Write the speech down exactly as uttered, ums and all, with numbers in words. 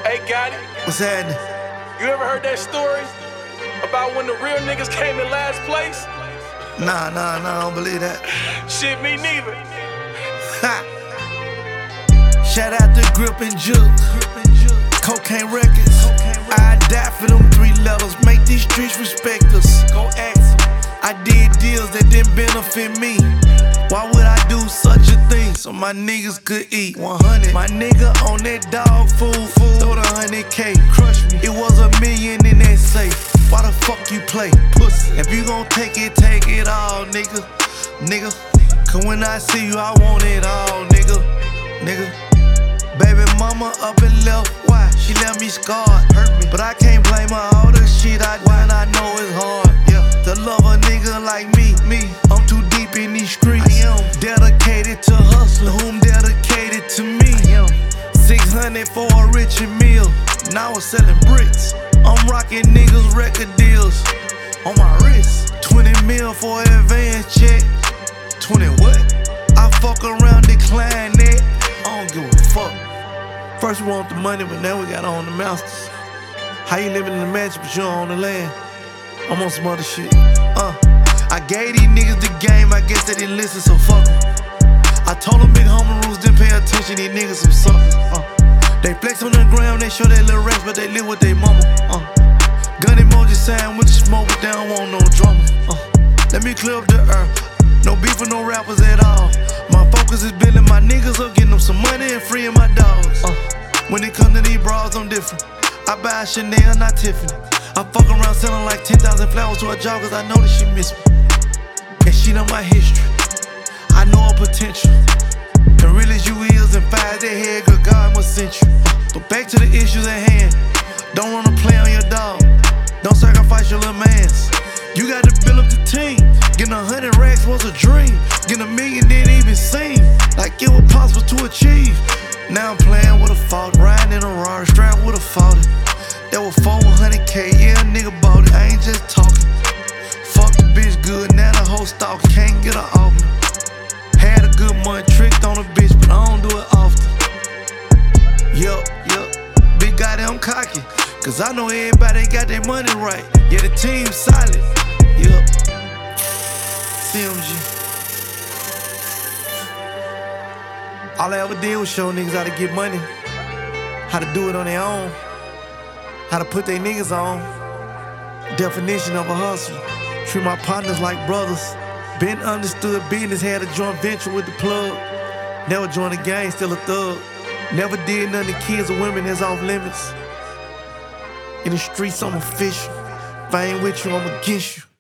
Hey, got it? What's happening? You ever heard that story about when the real niggas came in last place? Nah, nah, nah, I don't believe that. Shit, me neither. Ha! Shout out to Grip and Juke, Cocaine Records. I die for them three letters. Make these streets respect us. Go ask them. I did deals that didn't benefit me. Why would I do such a thing so my niggas could eat? one hundred. My nigga on that dog food, food. Throw the one hundred K. Crush me. It was a million in that safe. Why the fuck you play? Pussy. If you gon' take it, take it all, nigga. Nigga. Cause when I see you, I want it all, nigga. Nigga. Baby mama up and left. Why? She left me scarred. Hurt me. But I can't blame her. All the shit I do and I know it's hard. Yeah. To love a nigga like me. Me. I'm too deep in these streets. I am dedicated to hustling. Whom dedicated to me. I am six hundred for a Richard meal. Now I'm selling bricks. I'm rocking niggas record deals on my wrist. twenty mil for an advance check. twenty what? I fuck around, decline that. I don't give a fuck. First we want the money, but now we gotta own the masters. How you living in the mansion, but you don't own the land? I'm on some other shit. Uh, I gave these niggas the game, I guess they didn't listen, so fuck em. I told them big homie rules, didn't pay attention, these niggas some suckers. Uh, they flex on the ground, they show their little racks, but they live with their mama. Uh, gun emoji sign with the smoke, but they don't want no drama. Uh, let me clear up the earth. No beef with no rappers at all. My focus is building my niggas up, getting them some money and freeing my dogs. Uh, when it comes to these bras, I'm different. I buy Chanel, not Tiffany. I fuck around selling like ten thousand flowers to a job cause I know that she miss me. And she know my history. I know her potential. And real as you is and fire that head, good God must send you. But back to the issues at hand. Don't wanna play on your dog. Don't sacrifice your little mans. You got to build up the team. Getting a hundred racks was a dream. Getting a million didn't even seem like it was possible to achieve. Now I'm playing with a fault, riding in a Rari, strapped with a forty. That was four hundred K, yeah, a nigga bought it. I ain't just talking. Fuck the bitch good, now the whole stalk can't get her off me. Had a good month, tricked on a bitch, but I don't do it often. Yup, yup, big goddamn cocky. Cause I know everybody got their money right. Yeah, the team's solid. Yup. C M G. All I ever did was show niggas how to get money, how to do it on their own, how to put their niggas on. Definition of a hustler. Treat my partners like brothers. Been understood business, had a joint venture with the plug. Never joined a gang, still a thug. Never did nothing to kids or women that's off limits. In the streets, I'm official. If I ain't with you, I'm against you.